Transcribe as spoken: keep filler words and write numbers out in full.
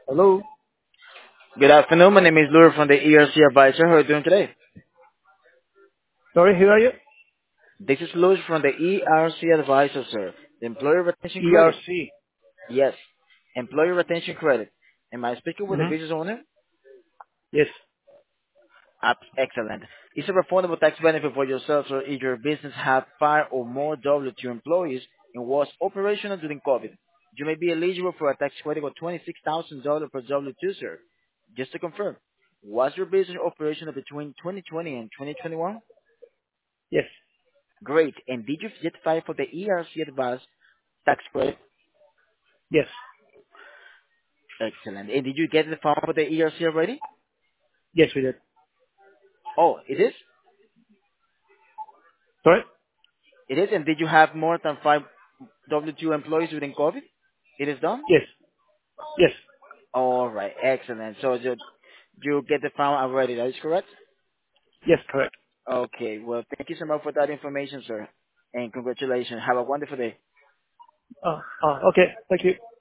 Hello. Good afternoon. My name is Lure from the E R C Advisor. How are you doing today? Sorry, who are you? This is Lewis from the E R C Advisor, sir. The Employee Retention Credit. E R C. Yes. Employee Retention Credit. Am I speaking with the Mm-hmm. business owner? Yes. Ah, excellent. It's a refundable tax benefit for yourself or if your business had five or more W two employees and was operational during COVID. You may be eligible for a tax credit of twenty-six thousand dollars per W two, sir. Just to confirm, was your business operational between twenty twenty and twenty twenty-one? Yes. Great. And did you get filed for the E R C advance tax credit? Yes. Excellent. And did you get the form for the E R C already? Yes, we did. Oh, it is? Sorry? It is. And did you have more than five W two employees within COVID? It is done? Yes. Yes. All right. Excellent. So you, you get the form already. That is correct? Yes, correct. Okay. Well, thank you so much for that information, sir. And congratulations. Have a wonderful day. Uh, uh, okay. Thank you.